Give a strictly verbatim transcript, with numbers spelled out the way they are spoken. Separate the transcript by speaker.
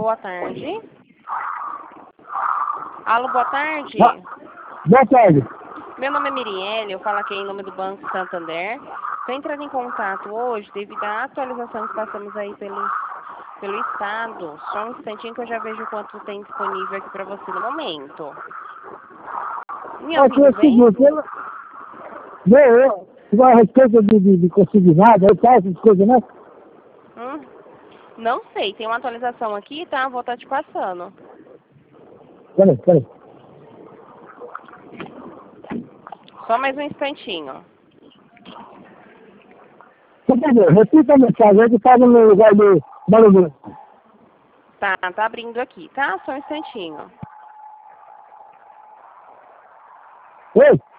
Speaker 1: boa tarde. Alô, boa tarde.
Speaker 2: Ah, boa tarde.
Speaker 1: Meu nome é Mirielle, eu falo aqui em nome do Banco Santander. Estou entrando em contato hoje devido à atualização que passamos aí pelo, pelo Estado. Só um instantinho que eu já vejo quanto tem disponível aqui para você no momento. Me
Speaker 2: É que é
Speaker 1: ouvindo
Speaker 2: o
Speaker 1: bem?
Speaker 2: seguinte, eu, eu, eu, eu a respeito de, de, de consignado, aí tá, essas coisas, né?
Speaker 1: Hum, não sei, tem uma atualização aqui, tá? Vou estar te passando.
Speaker 2: Peraí, peraí.
Speaker 1: Só mais um instantinho.
Speaker 2: Entendeu? Repita a mensagem, aí que estava no lugar do barulho.
Speaker 1: Tá, tá abrindo aqui, tá? Só um instantinho.
Speaker 2: Oi?